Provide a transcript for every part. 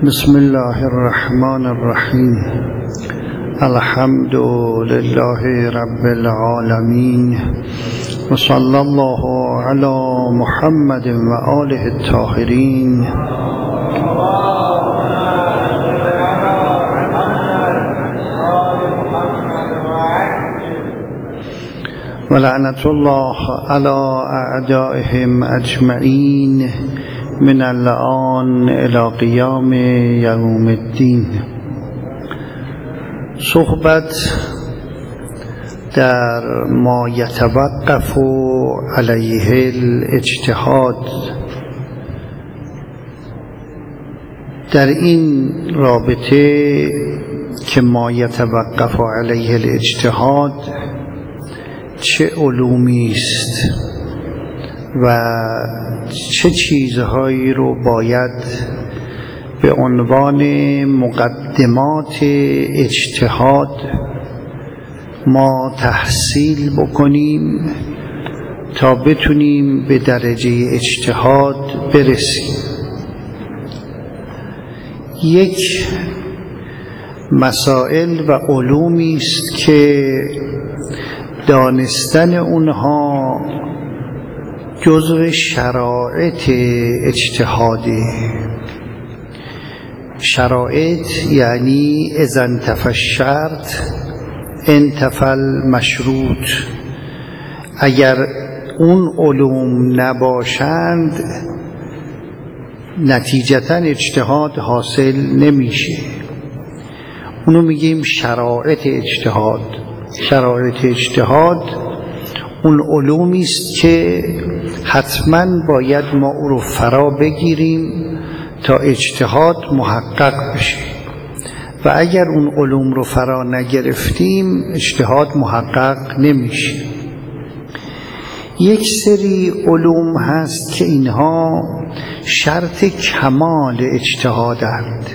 بسم الله الرحمن الرحیم. الحمد لله رب العالمین و صلی الله علی محمد و آله الطاهرین. و لعنت الله علی اعدائهم اجمعین من الآن الی قیام یوم الدین. صحبت در ما یتوقف علیه الاجتهاد. در این رابطه که ما یتوقف علیه الاجتهاد چه علومی است و چه چیزهایی رو باید به عنوان مقدمات اجتهاد ما تحصیل بکنیم تا بتونیم به درجه اجتهاد برسیم. یک مسائل و علومی است که دانستن اونها جزو شرایط اجتهاده. شرایط یعنی اذا انتفى الشرط انتفى المشروط. اگر اون علوم نباشند نتیجتا اجتهاد حاصل نمیشه. اونو میگیم شرایط اجتهاد. شرایط اجتهاد اون علومی است که حتما باید ما او رو فرا بگیریم تا اجتهاد محقق بشه و اگر اون علوم رو فرا نگرفتیم اجتهاد محقق نمیشه. یک سری علوم هست که اینها شرط کمال اجتهادند،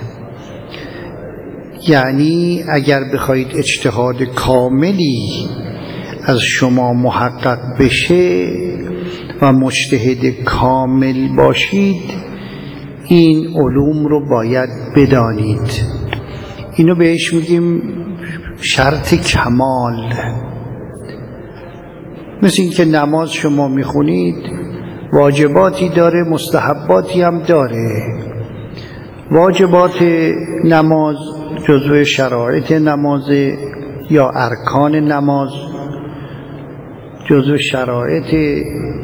یعنی اگر بخواید اجتهاد کاملی از شما محقق بشه و مجتهد کامل باشید این علوم رو باید بدانید. اینو بهش میگیم شرط کمال. مثل این که نماز شما میخونید واجباتی داره مستحباتی هم داره. واجبات نماز جزو شرایط نماز یا ارکان نماز جزو شرایط،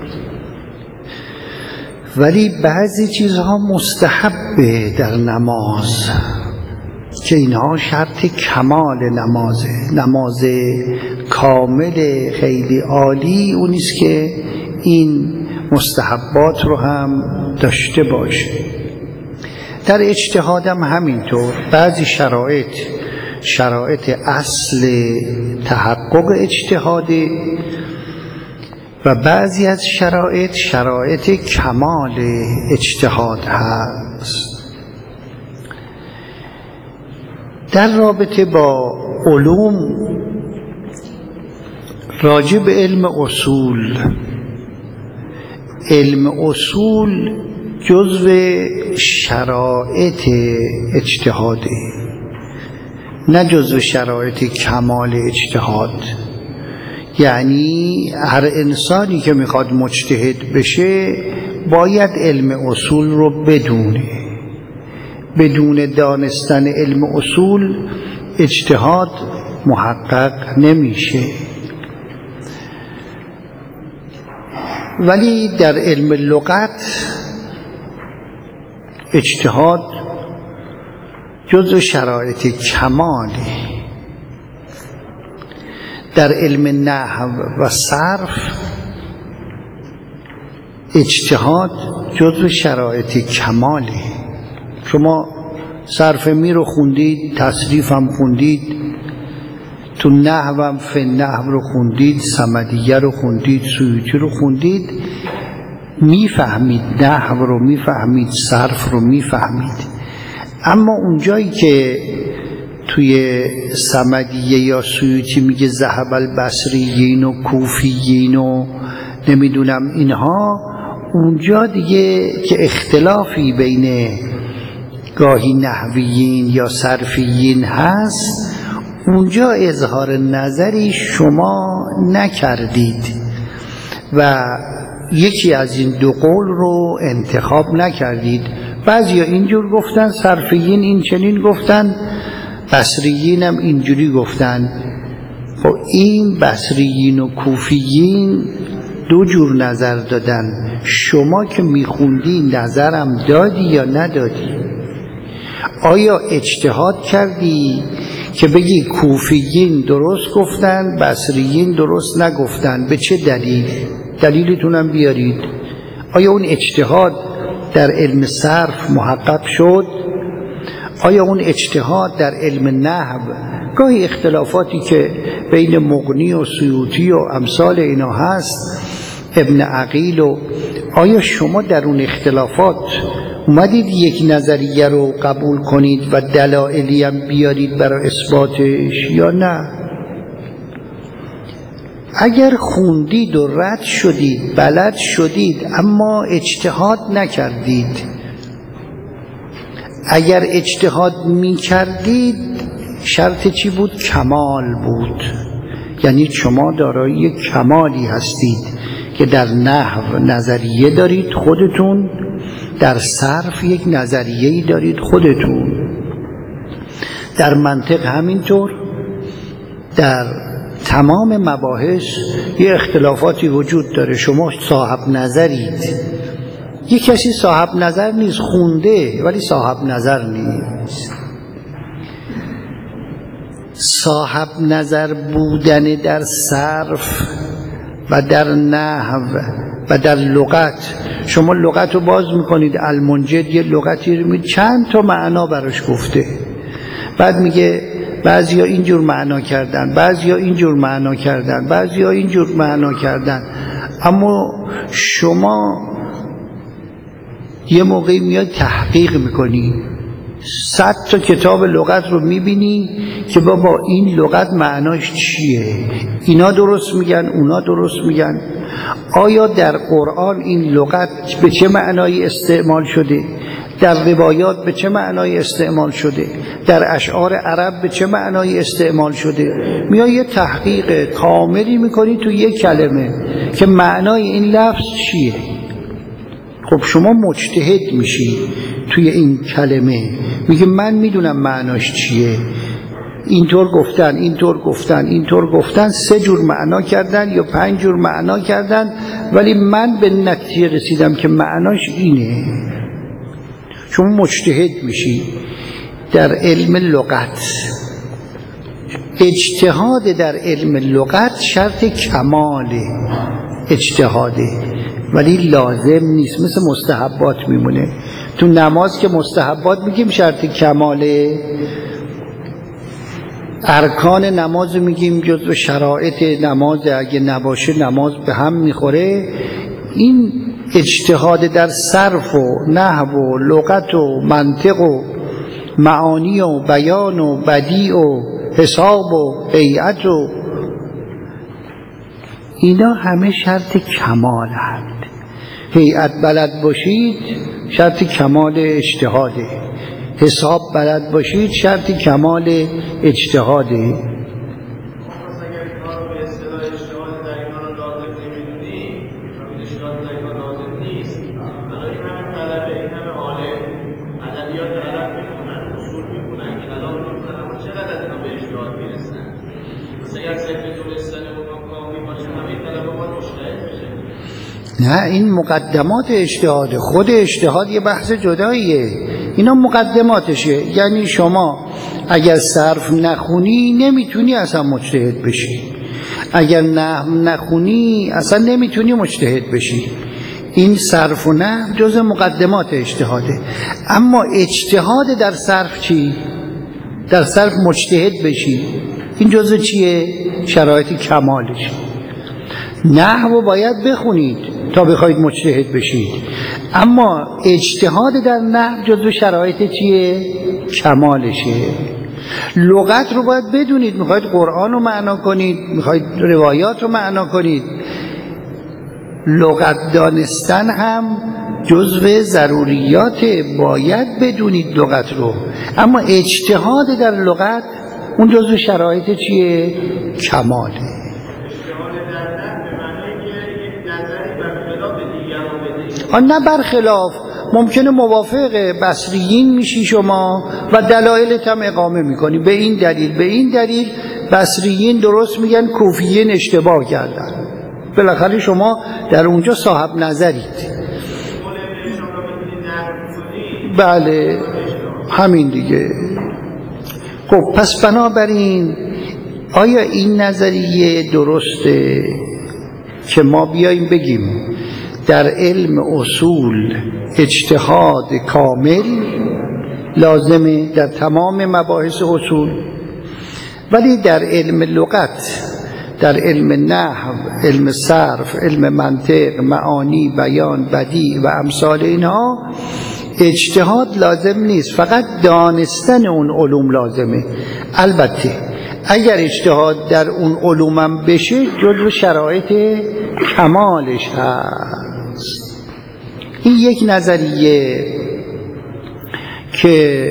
ولی بعضی چیزها مستحبه در نماز که اینها شرط کمال نمازه. نماز کامل خیلی عالی اونیست که این مستحبات رو هم داشته باشه. در اجتهادم همینطور. بعضی شرایط اصل تحقق اجتهاده و بعضی از شرایط کمال اجتهاد هست. در رابطه با علوم راجع به علم اصول جزو شرایط اجتهاده، نه جزو شرایط کمال اجتهاد. یعنی هر انسانی که میخواد مجتهد بشه باید علم اصول رو بدونه. بدون دانستن علم اصول اجتهاد محقق نمیشه. ولی در علم لغت اجتهاد جزو شرایط کماله. در علم نحو و صرف اجتهاد جزو شرایط کماله. شما صرف می رو خوندید، تصریف هم خوندید، تو نحو هم فنحو رو خوندید، صمدیه رو خوندید، سیوطی رو خوندید، میفهمید نحو رو، میفهمید صرف رو، میفهمید. اما اونجایی که توی صمدیه یا سیوطی میگه ذهب البصریین و کوفیین و نمیدونم اینها، اونجا دیگه که اختلافی بین گاهی نحویین یا صرفیین هست، اونجا اظهار نظری شما نکردید و یکی از این دو قول رو انتخاب نکردید. بعضیا اینجور گفتن، صرفیین این چنین گفتن، بصریین هم اینجوری گفتن. خب این بصریین و کوفیین دو جور نظر دادن. شما که میخوندی نظرم دادی یا ندادی؟ آیا اجتهاد کردی که بگی کوفیین درست گفتن بصریین درست نگفتن؟ به چه دلیل؟ دلیلتونم بیارید. آیا اون اجتهاد در علم صرف محقق شد؟ آیا اون اجتهاد در علم نحو، گاهی اختلافاتی که بین مغنی و سیوطی و امثال اینا هست، ابن عقیل، و آیا شما در اون اختلافات اومدید یک نظریه رو قبول کنید و دلایلی هم بیارید برای اثباتش یا نه؟ اگر خوندید و رد شدید، بلد شدید، اما اجتهاد نکردید، اگر اجتهاد می کردید شرط چی بود؟ کمال بود. یعنی شما دارای کمالی هستید که در نحو نظریه دارید خودتون، در صرف یک نظریه‌ای دارید خودتون، در منطق همینطور، در تمام مباحث یه اختلافاتی وجود داره. شما صاحب نظرید، یه کسی صاحب نظر نیست، خونده ولی صاحب نظر نیست. صاحب نظر بودن در صرف و در نحو و در لغت، شما لغت رو باز میکنید، المنجد یه لغتی رو چند تا معنا براش گفته، بعد میگه بعضیا اینجور معنا کردن، بعضیا اینجور معنا کردن، بعضیا اینجور معنا کردن. اما شما یه موقعی میاد تحقیق میکنی، 100 تا کتاب لغت رو میبینی که بابا این لغت معناش چیه، اینا درست میگن اونا درست میگن. آیا در قرآن این لغت به چه معنایی استعمال شده؟ در روایات به چه معنایی استعمال شده؟ در اشعار عرب به چه معنایی استعمال شده؟ میای یه تحقیق کاملی میکنی تو یک کلمه که معنای این لفظ چیه. خب شما مجتهد میشی توی این کلمه، میگه من میدونم معناش چیه، اینطور گفتن، اینطور گفتن، اینطور گفتن، 3 جور معنا کردن یا 5 جور معنا کردن، ولی من به نتیجه رسیدم که معناش اینه. شما مجتهد میشی در علم لغت. اجتهاد در علم لغت شرط کماله، اجتهاده، ولی لازم نیست، مثل مستحبات میمونه. تو نماز که مستحبات میگیم شرط کماله، ارکان نماز میگیم جزو شرایط نماز، اگه نباشه نماز به هم میخوره. این اجتهاد در صرف و نحو و لغت و منطق و معانی و بیان و بدیع و حساب و هیئت و اینا همه شرط کمال هست. هیئت بلد باشید شرط کمال اجتهاده، حساب بلد باشید شرط کمال اجتهاده. نه، این مقدمات اجتهاده. خود اجتهاد یه بحث جداییه، اینا مقدماتشه. یعنی شما اگر صرف نخونی نمیتونی اصلا مجتهد بشی، اگر نحو نخونی اصلا نمیتونی مجتهد بشی. این صرف و نحو جز مقدمات اجتهاده. اما اجتهاد در صرف چی؟ در صرف مجتهد بشی، این جز چیه؟ شرایط کمالش. نحو باید بخونید تا بخواید مجتهد بشید، اما اجتهاد در نحو جزو شرایط چیه؟ کمالشه. لغت رو باید بدونید، میخواید قرآن رو معنا کنید، میخواید روایات رو معنا کنید. لغت دانستن هم جزو ضروریات، باید بدونید لغت رو، اما اجتهاد در لغت اون جزو شرایط چیه؟ کماله. نه برخلاف، ممکنه موافق بصریین میشی شما و دلایلت هم اقامه میکنی، به این دلیل به این دلیل بصریین درست میگن، کوفیین اشتباه کردن. بالاخره شما در اونجا صاحب نظرید. بله همین دیگه. خب پس بنابراین آیا این نظریه درسته که ما بیاییم بگیم در علم اصول اجتهاد کامل لازمه در تمام مباحث اصول، ولی در علم لغت، در علم نحو، علم صرف، علم منطق، معانی، بیان، بدیع و امثال اینها اجتهاد لازم نیست، فقط دانستن اون علوم لازمه. البته اگر اجتهاد در اون علومم بشه جزو شرایط کمالش هست. این یک نظریه که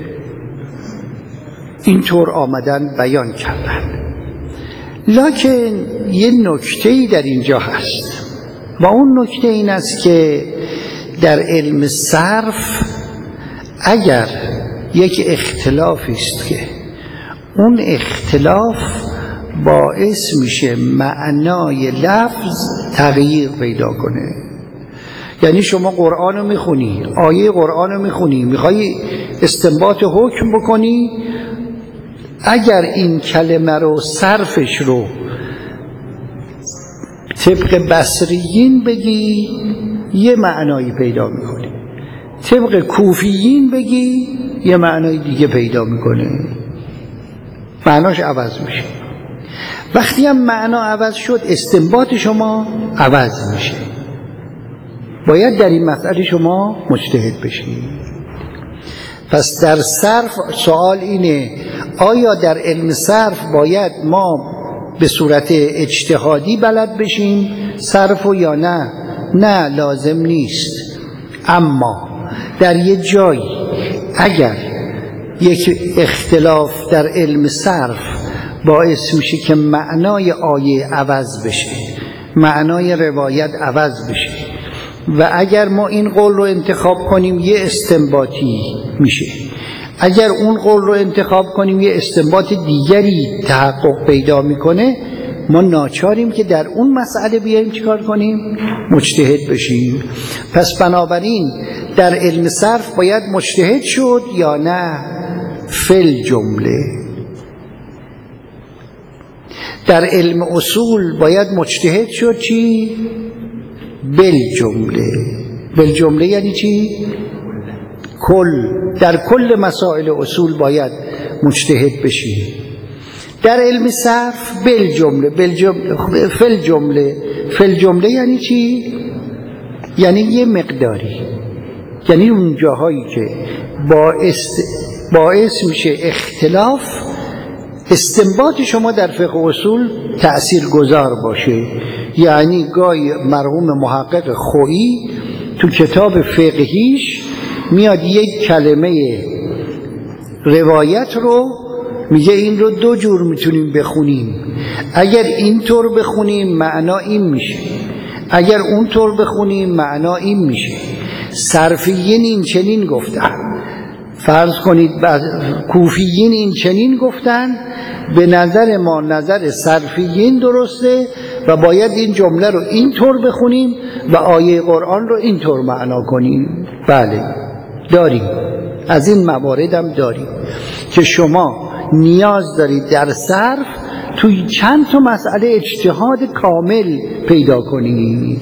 اینطور آمدن بیان کردن. لکن یه نکته‌ای در اینجا هست و اون نکته این است که در علم صرف اگر یک اختلافی است که اون اختلاف باعث میشه معنای لفظ تغییر پیدا کنه، یعنی شما قرآن رو میخونی، آیه قرآن رو میخونی، میخوای استنباط حکم بکنی، اگر این کلمه رو صرفش رو طبق بصریین بگی یه معنایی پیدا میکنی، طبق کوفیین بگی یه معنای دیگه پیدا میکنه، معناش عوض میشه. وقتی هم معنا عوض شد استنباط شما عوض میشه. باید در این مسئله شما مجتهد بشید. پس در صرف سوال اینه آیا در علم صرف باید ما به صورت اجتهادی بلد بشیم صرف یا نه؟ نه لازم نیست. اما در یه جایی اگر یک اختلاف در علم صرف باعث میشه که معنای آیه عوض بشه، معنای روایت عوض بشه و اگر ما این قول رو انتخاب کنیم یه استنباطی میشه، اگر اون قول رو انتخاب کنیم یه استنباط دیگری تحقق پیدا میکنه، ما ناچاریم که در اون مسئله بیاییم چیکار کنیم؟ مجتهد بشیم. پس بنابراین در علم صرف باید مجتهد شد یا نه؟ فل جمله. در علم اصول باید مجتهد شد چی؟ بل جمله. بل جمله یعنی چی؟ کل. در کل مسائل اصول باید مجتهد بشی. در علم صرف بل جمله. فل جمله. فل جمله یعنی چی؟ یعنی یه مقداری، یعنی اون جاهایی که باعث میشه اختلاف استنباط شما در فقه اصول تأثیر گذار باشه. یعنی گاهی مرحوم محقق خویی تو کتاب فقهیش میاد یک کلمه روایت رو میگه این رو دو جور میتونیم بخونیم، اگر این طور بخونیم معنا این میشه، اگر اون طور بخونیم معنا این میشه. صرفیین این چنین گفتن، فرض کنید کوفیین این چنین گفتن، به نظر ما نظر صرفیین درسته و باید این جمله رو این طور بخونیم و آیه قرآن رو این طور معنا کنیم. بله داریم، از این موارد هم داریم که شما نیاز دارید در صرف توی چند تا مسئله اجتهاد کامل پیدا کنید.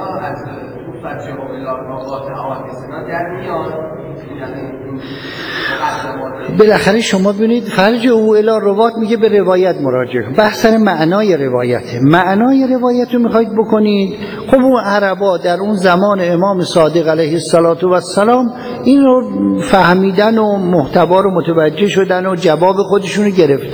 بالاخره شما ببینید فرج او الی روات میگه به روایت مراجعه. بحث سر معنای روایته. معنای روایت رو میخواید بکنید، خب اون عربا در اون زمان امام صادق علیه السلام این رو فهمیدن و محتوا رو متوجه شدن و جواب خودشون رو گرفتن.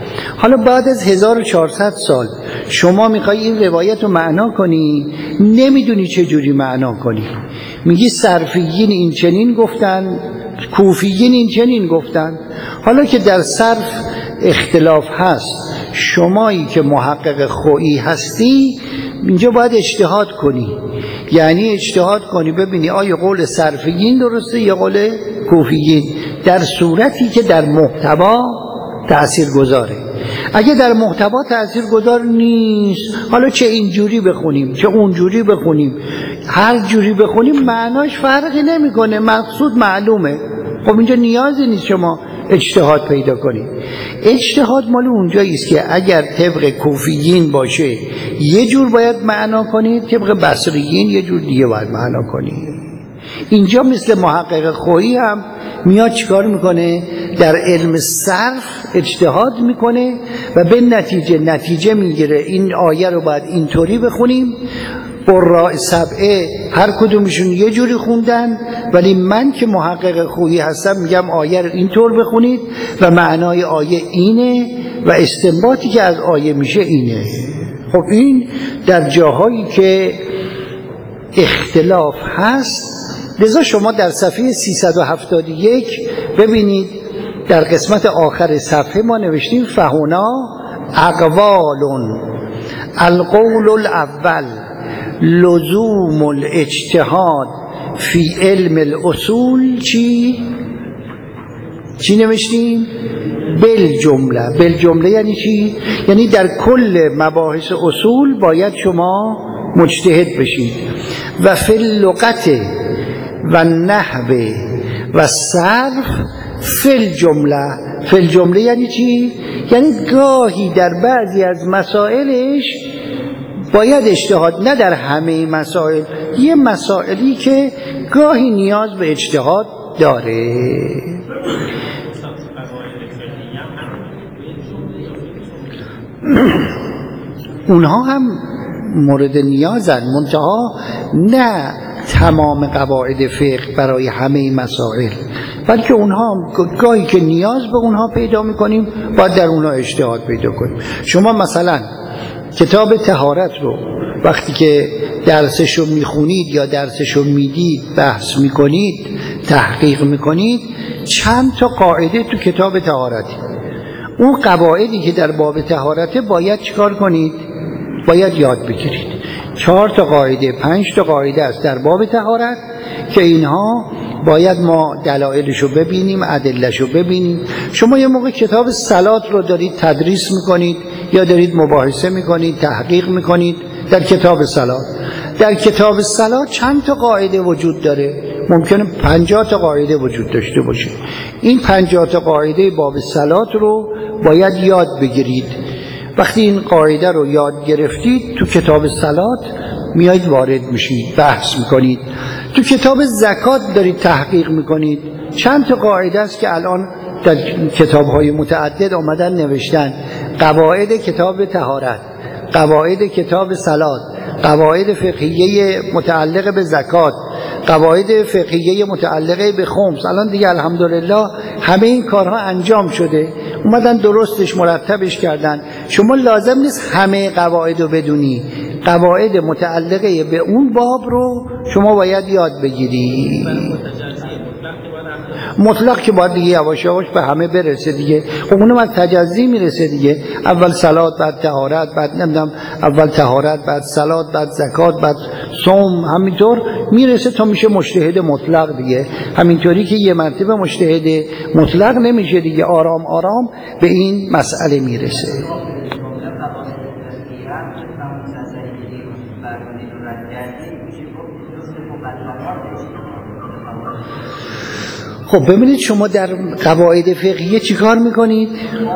حالا بعد از 1400 سال شما میخوای این روایت رو معنا کنی، نمیدونی چه جوری معنا کنی. میگی صرفیین این چنین گفتن، کوفیین این چنین گفتن. حالا که در صرف اختلاف هست، شمایی که محقق خویی هستی اینجا باید اجتهاد کنی. یعنی اجتهاد کنی ببینی آیا قول صرفیین درسته یا قول کوفیین، در صورتی که در محتوا تأثیر گذاره. اگه در محتوا تأثیر گذار نیست، حالا چه اینجوری بخونیم چه اونجوری بخونیم، هر جوری بخونیم معناش فرقی نمیکنه، مقصود معلومه. خب اینجا نیازی نیست شما اجتهاد پیدا کنید. اجتهاد مال اونجایی است که اگر طبق کوفیین باشه یه جور باید معنا کنید، طبق بصریین یه جور دیگه باید معنا کنید. اینجا مثل محقق خویی هم میاد چیکار میکنه؟ در علم صرف اجتهاد میکنه و به نتیجه میگیره این آیه رو باید اینطوری بخونیم. قراء سبعه هر کدومشون یه جوری خوندن، ولی من که محقق خویی هستم میگم آیه رو اینطور بخونید و معنای آیه اینه و استنباطی که از آیه میشه اینه. خب این در جاهایی که اختلاف هست. لذا شما در صفحه 371 ببینید در قسمت آخر صفحه ما نوشتیم فهنا اقوال القول الاول لزوم الاجتهاد فی علم الاصول چی نوشتیم؟ بالجمله یعنی چی؟ یعنی در کل مباحث اصول باید شما مجتهد بشید. و فی اللغت و نحو و صرف فی الجمله یعنی چی؟ یعنی گاهی در بعضی از مسائلش باید اجتهاد، نه در همه مسائل، یه مسائلی که گاهی نیاز به اجتهاد داره. اونها هم مورد نیازن، منتها نه تمام قواعد فقه برای همه مسائل، بلکه اونها گاهی که نیاز به اونها پیدا میکنیم باید در اونها اجتهاد پیدا کنیم. شما مثلا کتاب طهارت رو وقتی که درسشو میخونید یا درسشو میدید، بحث میکنید، تحقیق میکنید، چند تا قاعده تو کتاب طهارتی، اون قواعدی که در باب طهارته باید چیکار کنید؟ باید یاد بگیرید. 4 تا قاعده 5 تا قاعده است در باب طهارت که اینها باید ما دلایلشو ببینیم، ادلهشو ببینیم. شما یه موقع کتاب صلات رو دارید تدریس میکنید یا دارید مباحثه میکنید، تحقیق میکنید در کتاب صلات. در کتاب صلات چند تا قاعده وجود داره؟ ممکنه 50 تا قاعده وجود داشته باشه. این 50 تا قاعده باب صلات رو باید یاد بگیرید. وقتی این قاعده رو یاد گرفتید تو کتاب صلات میایید وارد میشید، بحث میکنید. تو کتاب زکات دارید تحقیق میکنید. چند تا قاعده است که الان در کتاب‌های متعدد آمدن نوشتن: قواعد کتاب طهارت، قواعد کتاب صلات، قواعد فقهیه متعلقه به زکات، قواعد فقهیه متعلقه به خمس. الان دیگه الحمدلله همه این کارها انجام شده، اومدن درستش مرتبش کردن. شما لازم نیست همه قواعد رو بدونی، قواعد متعلقه به اون باب رو شما باید یاد بگیری. مطلق که باید دیگه یواش یواش به همه برسه دیگه. خب اونم از تجزی میرسه دیگه، اول صلات بعد طهارت، بعد نمیدونم اول طهارت بعد صلات بعد زکات بعد صوم، همینطور میرسه تا میشه مجتهد مطلق دیگه. همینطوری که یه مرتبه مجتهد مطلق نمیشه دیگه، آرام آرام به این مسئله میرسه. خب ببینید شما در قواعد فقهیه چی کار میکنید؟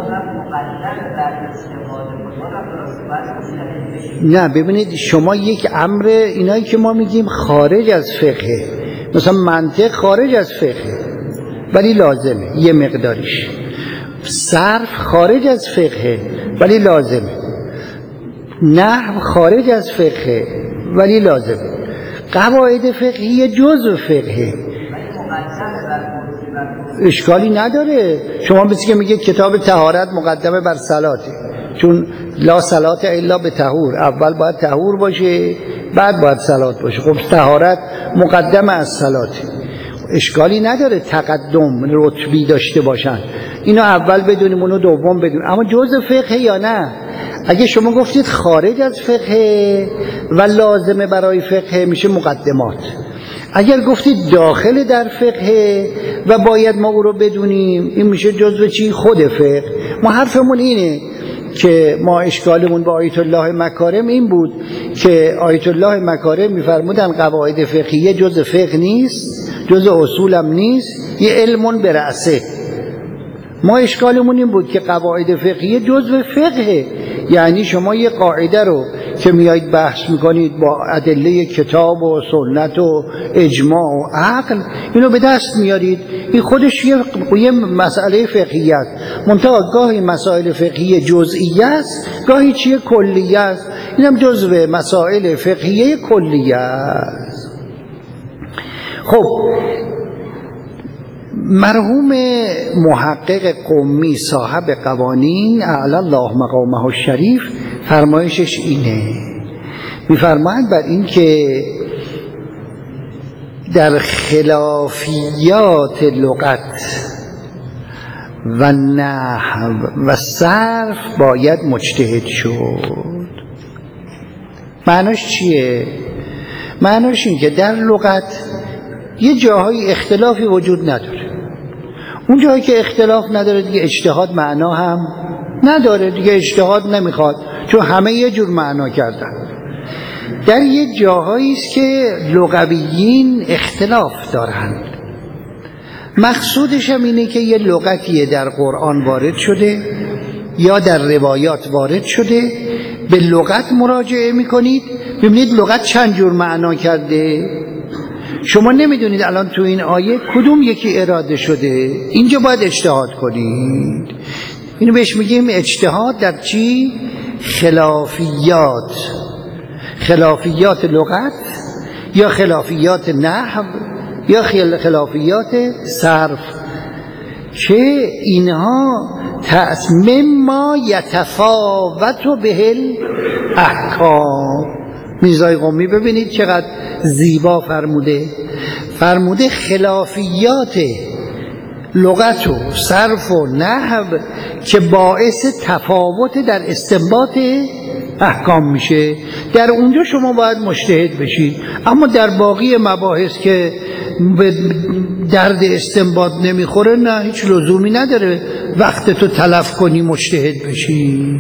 نه ببینید شما یک امر، اینایی که ما میگیم خارج از فقه، مثلا منطق خارج از فقه ولی لازمه یه مقداریش، صرف خارج از فقه ولی لازمه، نحو خارج از فقه ولی لازمه، قواعد فقهیه جزء فقه. اشکالی نداره. شما مثل که میگه کتاب طهارت مقدمه بر صلاته، چون لا صلات الا به طهور، اول باید طهور باشه بعد باید صلات باشه. خب طهارت مقدمه از صلاته، اشکالی نداره تقدم رتبی داشته باشن، اینو اول بدونیم اونو دوم بدونیم. اما جزء فقه یا نه؟ اگه شما گفتید خارج از فقه و لازمه برای فقه میشه مقدمات، اگر گفتید داخل در فقه و باید ما او رو بدونیم این میشه جزء چی؟ خود فقه. ما حرفمون اینه که ما اشکالمون با آیت الله مکارم این بود که آیت الله مکارم میفرمودن قواعد فقهیه جزء فقه نیست، جزء اصولم نیست، یه علمون برأسه. ما اشکالمون این بود که قواعد فقهیه جزء فقه، یعنی شما یه قاعده رو که میایید بحث میکنید با ادله کتاب و سنت و اجماع و عقل اینو به دست میارید، این خودش یه مسئله فقهی است. منتها گاهی مسائل فقهی جزئی است، گاهی چیه کلیه است، اینم جزء مسائل فقهی کلیه است. خب مرحوم محقق قمی صاحب قوانین اعلی الله مقامه الشریف فرمایشش اینه، میفرماید بر این که در خلافیات لغت و نحو و صرف باید مجتهد شد. معناش چیه؟ معناش این که در لغت یه جاهای اختلافی وجود نداره، اون جایی که اختلاف نداره دیگه اجتهاد معنا هم نداره، دیگه اجتهاد نمیخواد چون همه یه جور معنا کردن. در یه جاهایی است که لغویین اختلاف دارن، مقصودش هم اینه که یه لغتیه در قرآن وارد شده یا در روایات وارد شده، به لغت مراجعه میکنید ببینید لغت چند جور معنا کرده، شما نمیدونید الان تو این آیه کدوم یکی اراده شده، اینجا باید اجتهاد کنید. اینو بهش میگیم اجتهاد در چی؟ خلافیات، خلافیات لغت یا خلافیات نحو یا خلافیات صرف، که اینها مما یتفاوت به الاحکام. میرزای قمی ببینید چقدر زیبا فرموده خلافیات لغت و صرف و نحو که باعث تفاوت در استنباط احکام میشه، در اونجا شما باید مجتهد بشید. اما در باقی مباحث که به درد استنباط نمیخوره نه، هیچ لزومی نداره وقت تو تلف کنی مجتهد بشی.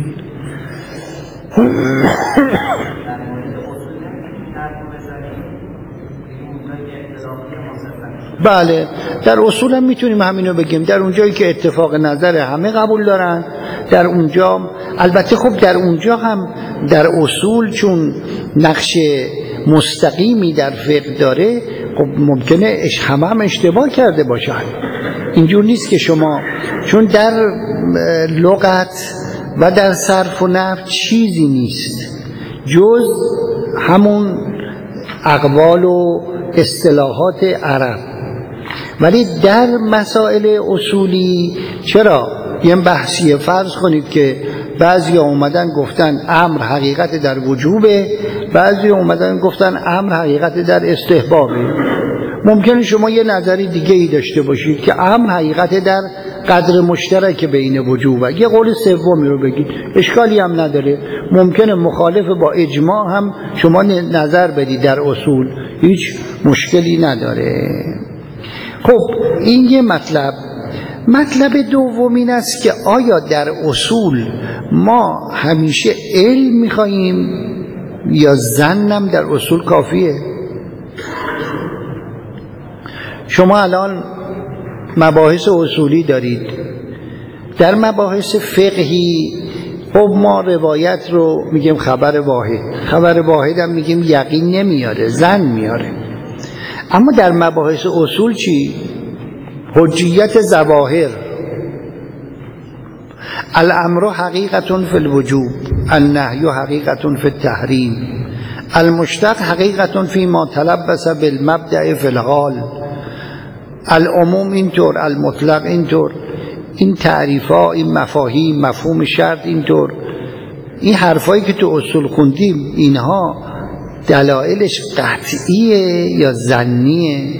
بله در اصول هم میتونیم همینو بگیم، در اونجایی که اتفاق نظر همه قبول دارن در اونجا، البته خب در اونجا هم در اصول چون نقش مستقیمی در فقه داره خب ممکنه هم اشتباه کرده باشن. اینجور نیست که شما چون در لغت و در صرف و نحو چیزی نیست جز همون اقوال و اصطلاحات عرب، ولی در مسائل اصولی چرا یه بحثیه فرض کنید که بعضی اومدن گفتن امر حقیقت در وجوبه، بعضی اومدن گفتن امر حقیقت در استحبابه، ممکنه شما یه نظری دیگه ای داشته باشید که امر حقیقت در قدر مشترک بین وجوبه، یه قول سومی رو بگید اشکالی هم نداره، ممکنه مخالف با اجماع هم شما نظر بدید در اصول، هیچ مشکلی نداره. خب این یه مطلب دوم این است که آیا در اصول ما همیشه علم میخواییم یا ظنم در اصول کافیه؟ شما الان مباحث اصولی دارید، در مباحث فقهی خب ما روایت رو میگیم خبر واحد هم میگیم یقین نمیاره، ظن میاره. اما در مباحث اصول چی؟ حجیت ظواهر، الامر حقیقت فی الوجوب، النهی حقیقت فی التحریم، المشتق حقیقت فی ما تلبس بالمبدأ فی الحال، العموم اینطور، المطلق اینطور، این تعریفا، این مفاهیم، مفهوم شرط اینطور. این حرفایی که تو اصول خوندیم اینها دلایلش قطعیه یا ظنیه؟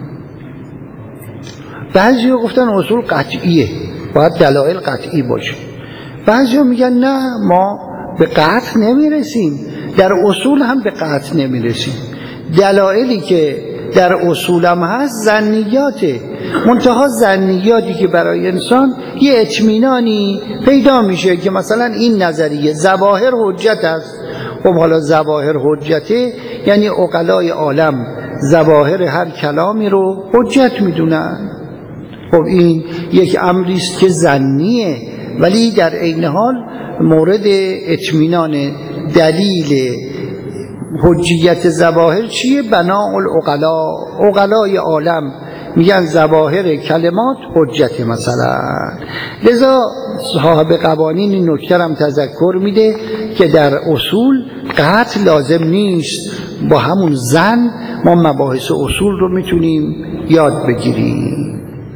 بعضی ها گفتن اصول قطعیه، باید دلایل قطعی باشه. بعضی ها میگن نه، ما به قطع نمیرسیم، در اصول هم به قطع نمیرسیم، دلایلی که در اصول هم هست ظنیاته، منتها ظنیاتی که برای انسان یه اطمینانی پیدا میشه که مثلا این نظریه ظواهر حجت است. خب حالا ظواهر حجته یعنی عقلای عالم ظواهر هر کلامی رو حجت میدونن. خب این یک امری است که ظنیه، ولی در عین حال مورد اطمینان. دلیل حجیت ظواهر چیه؟ بناء العقلا، عقلای عالم میگن ظواهر کلمات حجت مثلا. لذا صاحب قوانین این نکته هم تذکر میده که در اصول قطع لازم نیست، با همون ظن ما مباحث اصول رو میتونیم یاد بگیریم.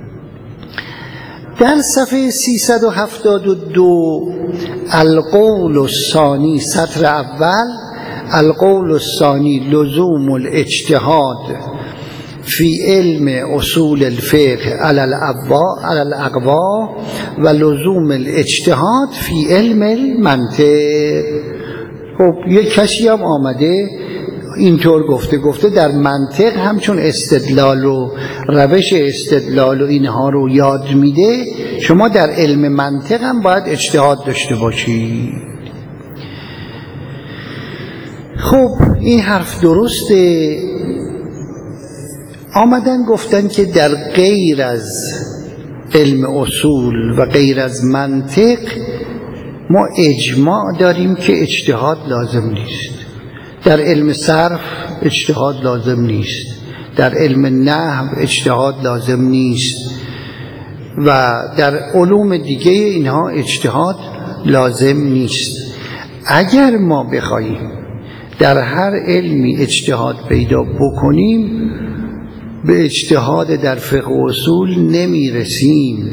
در صفحه 372 القول الثانی سطر اول، القول الثانی لزوم الاجتهاد فی علم اصول الفقه علی الاقوا و لزوم الاجتهاد فی علم المنطق. خب یک کسی هم آمده اینطور گفته در منطق همچون استدلال و روش استدلال و اینها رو یاد میده، شما در علم منطق هم باید اجتهاد داشته باشید. خب این حرف درسته. آمدن گفتن که در غیر از علم اصول و غیر از منطق ما اجماع داریم که اجتهاد لازم نیست. در علم صرف اجتهاد لازم نیست، در علم نحو اجتهاد لازم نیست و در علوم دیگه اینها اجتهاد لازم نیست. اگر ما بخواهیم در هر علمی اجتهاد پیدا بکنیم، به اجتهاد در فقه و اصول نمیرسیم،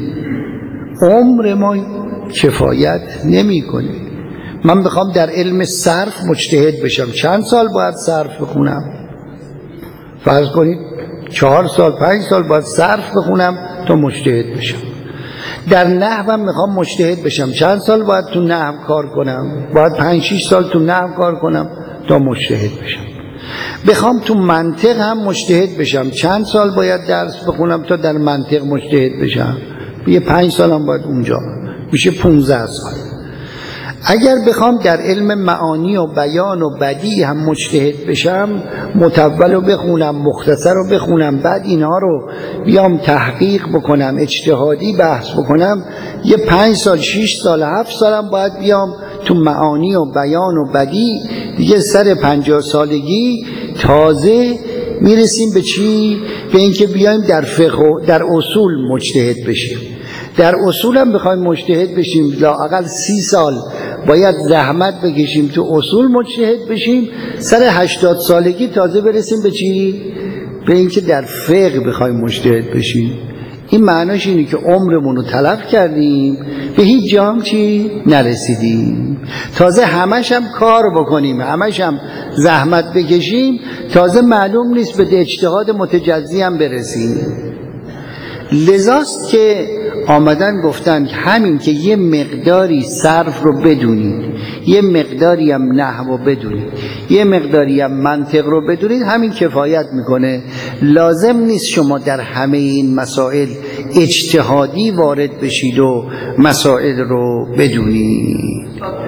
عمر ما کفایت نمیکنه. من بخوام در علم صرف مجتهد بشم، چند سال باید صرف بخونم؟ فرض کنید 4 سال 5 سال باید صرف بخونم تا مجتهد بشم. در نحو هم میخوام مجتهد بشم، چند سال باید تو نحو کار کنم؟ باید 5-6 سال تو نحو کار کنم تا مجتهد بشم. بخوام تو منطق هم مجتهد بشم، چند سال باید درس بخونم تا در منطق مجتهد بشم؟ یه 5 سال هم باید اونجا، میشه 15 سال. اگر بخوام در علم معانی و بیان و بدیع هم مجتهد بشم، مطول رو بخونم، مختصر رو بخونم، بعد اینها رو بیام تحقیق بکنم، اجتهادی بحث بکنم، یه 5 سال 6 سال 7 سالم باید بیام تو معانی و بیان و بدیع. دیگه سر 50 سالگی تازه میرسیم به چی؟ به اینکه بیایم در فقه و در اصول مجتهد بشیم. در اصول هم بخوایم مجتهد بشیم لااقل 30 سال باید زحمت بکشیم تو اصول مجتهد بشیم. سر 80 سالگی تازه برسیم به چی؟ به اینکه در فقه بخوایم مجتهد بشیم. این معناش اینه که عمرمون رو تلف کردیم، به هیچ جا هم چی نرسیدیم. تازه همش هم کار بکنیم، همش هم زحمت بکشیم، تازه معلوم نیست به اجتهاد متجزی هم برسیم. لذاست که آمدن گفتن همین که یه مقداری صرف رو بدونید، یه مقداری هم نحو رو بدونید، یه مقداری هم منطق رو بدونید، همین کفایت میکنه. لازم نیست شما در همه این مسائل اجتهادی وارد بشید و مسائل رو بدونید.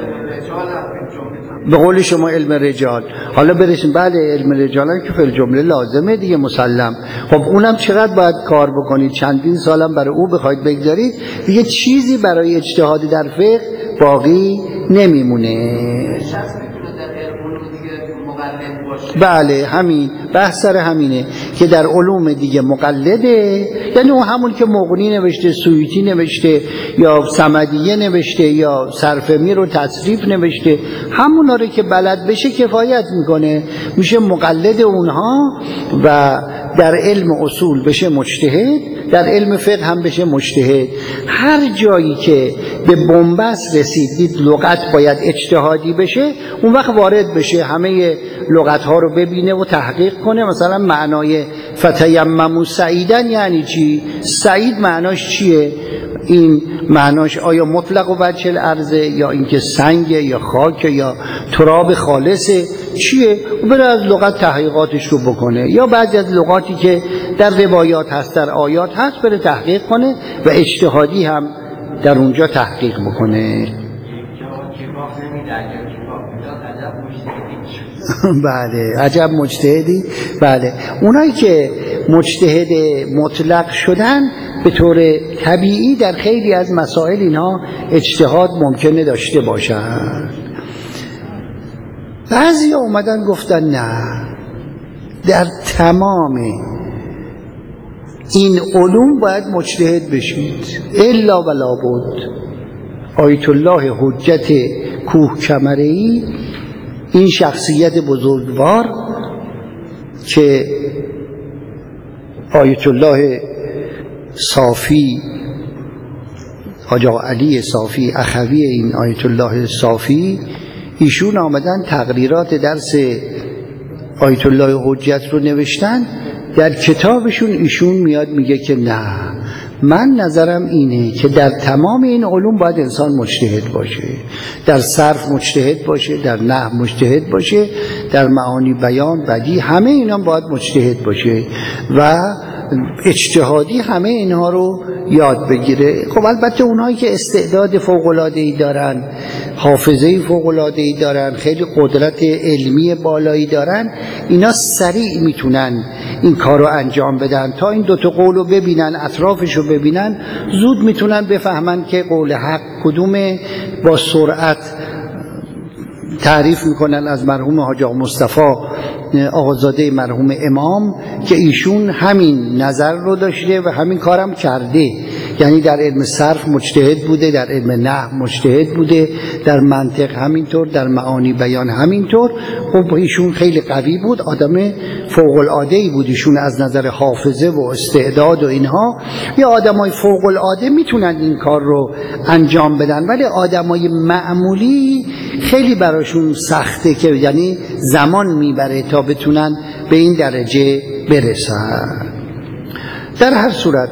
به قول شما علم رجال، حالا برسیم بعد علم رجال هم که فی الجمله لازمه دیگه، مسلم. خب اونم چقدر باید کار بکنید؟ چندین سالم برای او بخواید بگذارید، دیگه چیزی برای اجتهاد در فقه باقی نمیمونه. بله همین بحث سر همینه که در علوم دیگه مقلده، یعنی اون همون که مغنی نوشته، سیوطی نوشته یا صمدیه نوشته یا صرف‌میر و تصریف نوشته، همونا رو که بلد بشه کفایت میکنه، میشه مقلد اونها و در علم اصول بشه مجتهد، در علم فقه هم بشه مجتهد. هر جایی که به بنبست رسید لغت باید اجتهادی بشه، اون وقت وارد بشه، همه لغت ها رو ببینه و تحقیق کنه. مثلا معنای فتیمموا سعیدا یعنی چی؟ سعید معناش چیه؟ این معناش آیا مطلق و وجه الارض یا اینکه سنگ یا خاک یا تراب خالصه چیه؟ و بره از لغت تحقیقاتش رو بکنه، یا بعضی از لغاتی که در روایات هست در آیات هست بره تحقیق کنه و اجتهادی هم در اونجا تحقیق بکنه. بله عجب مجتهدی. بله اونایی که مجتهد مطلق شدن به طور طبیعی در خیلی از مسائل اینها اجتهاد ممکنه داشته باشن. بعضی اومدن گفتن نه، در تمام این علوم باید مجتهد بشید، الا ولا بد. آیت الله حجت کوهکمره‌ای، این شخصیت بزرگوار که آیت الله صافی، حاج علی صافی اخوی این آیت الله صافی، ایشون آمدن تقریرات درس آیت الله حجت رو نوشتن. در کتابشون ایشون میاد میگه که نه، من نظرم اینه که در تمام این علوم باید انسان مجتهد باشه، در صرف مجتهد باشه، در نحو مجتهد باشه، در معانی بیان بدیع، همه اینا باید مجتهد باشه و اجتهادی همه اینها رو یاد بگیره. خب البته اونهایی که استعداد فوق‌العاده‌ای دارن، حافظه فوق‌العاده‌ای دارن، خیلی قدرت علمی بالایی دارن، اینا سریع میتونن این کار رو انجام بدن. تا این دوتا قول رو ببینن، اطرافش رو ببینن، زود میتونن بفهمن که قول حق کدومه. با سرعت تعریف میکنن از مرحوم حاج مصطفی آقازاده مرحوم امام که ایشون همین نظر رو داشته و همین کارم کرده، یعنی در علم صرف مجتهد بوده، در علم نحو مجتهد بوده، در منطق همینطور، در معانی بیان همینطور. خب ایشون خیلی قوی بود، آدم فوق العاده بود ایشون از نظر حافظه و استعداد و اینها. یا آدمای فوق العاده میتونن این کار رو انجام بدن، ولی آدمای معمولی خیلی براشون سخته، که یعنی زمان میبره تا بتونن به این درجه برسن. در هر صورت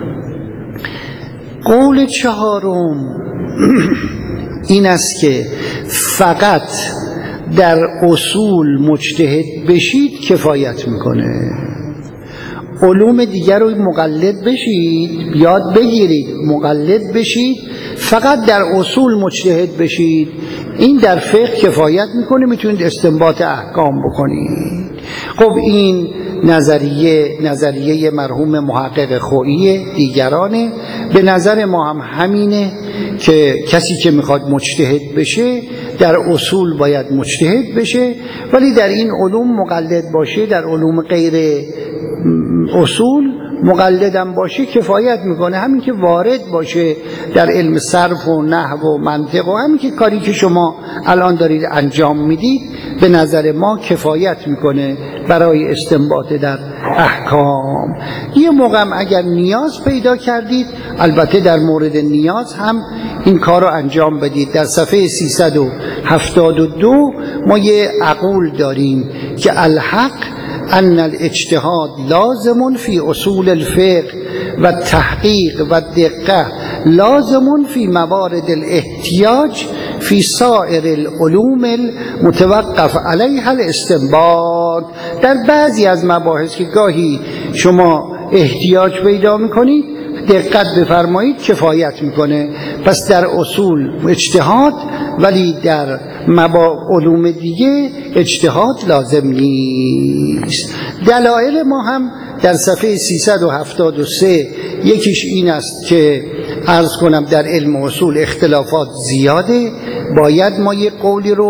قول چهارم این است که فقط در اصول مجتهد بشید کفایت میکنه. علوم دیگر رو مقلد بشید، یاد بگیرید، مقلد بشید، فقط در اصول مجتهد بشید، این در فقه کفایت میکنه، میتونید استنباط احکام بکنید. خب این نظریه مرحوم محقق خویی دیگرانه. به نظر ما هم همینه که کسی که میخواد مجتهد بشه در اصول باید مجتهد بشه، ولی در این علوم مقلد باشه، در علوم غیر اصول مقلدم باشه کفایت میکنه. همین که وارد باشه در علم صرف و نحو و منطق و همین که کاری که شما الان دارید انجام میدید به نظر ما کفایت میکنه برای استنباط در احکام. یه موقع اگر نیاز پیدا کردید، البته در مورد نیاز هم این کار رو انجام بدید. در صفحه 372 ما یه عقول داریم که الحق ان الاجتهاد لازم فی اصول الفقه و تحقیق و دقه لازم فی موارد الاحتیاج فی سایر العلوم المتوقف علیها الاستنباط. در بعضی از مباحث که گاهی شما احتیاج پیدا میکنید دقت بفرمایید کفایت میکنه. پس در اصول اجتهاد، ولی در علوم دیگه اجتهاد لازم نیست. دلایل ما هم در صفحه 373 یکیش این است که عرض کنم در علم اصول اختلافات زیاده، باید ما یک قولی رو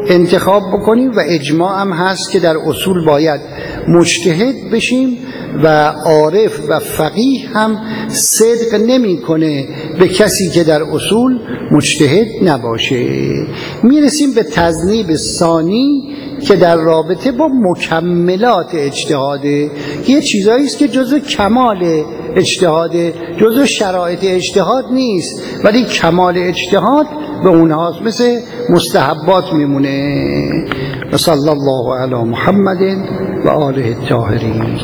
انتخاب بکنیم و اجماع هم هست که در اصول باید مجتهد بشیم و عارف و فقیه هم صدق نمیکنه به کسی که در اصول مجتهد نباشه. میرسیم به تذنیب ثانی که در رابطه با مکملات اجتهاده. یه چیزایی است که جزء کمال اجتهاده، جزء شرایط اجتهاد نیست ولی کمال اجتهاد به اونهاست، مثل مستحبات میمونه. و صلی الله علی محمد و آله الطاهرین.